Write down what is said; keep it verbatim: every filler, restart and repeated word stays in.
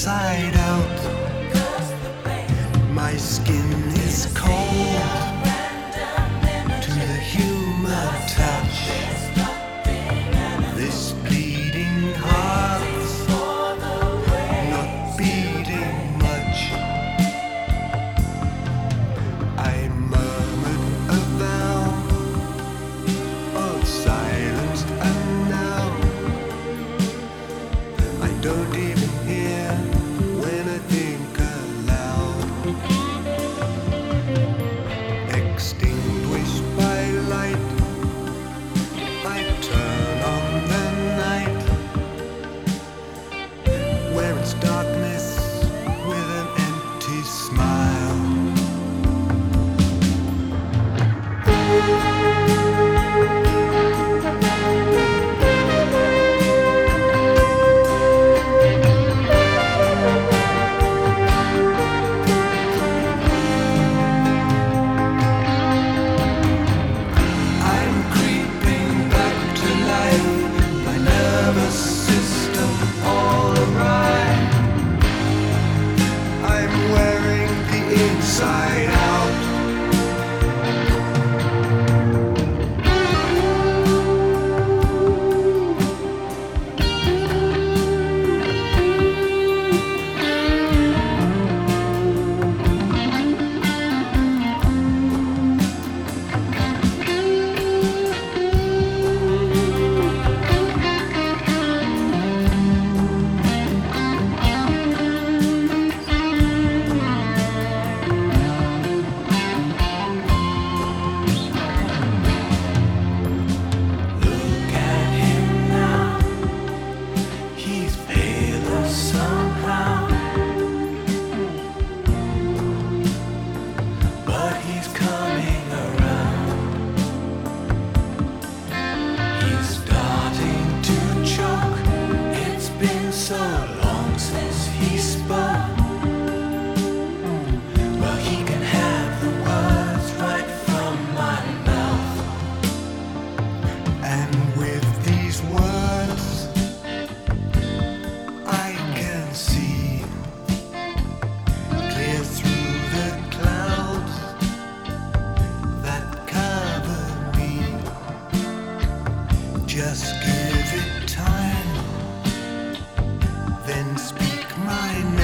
inside out. My skin is cold to the human touch. This bleeding heart's not beating much. I murmured a vow of silence, and now I don't even hear when I think aloud. Extinguished by light, I turn on the night, where it's darkness with an empty smile. Inside out. So long since he spoke. Well, he can have the words right from my mouth. And with these words, I can see clear through the clouds that cover me. Just give it time, then speak my name.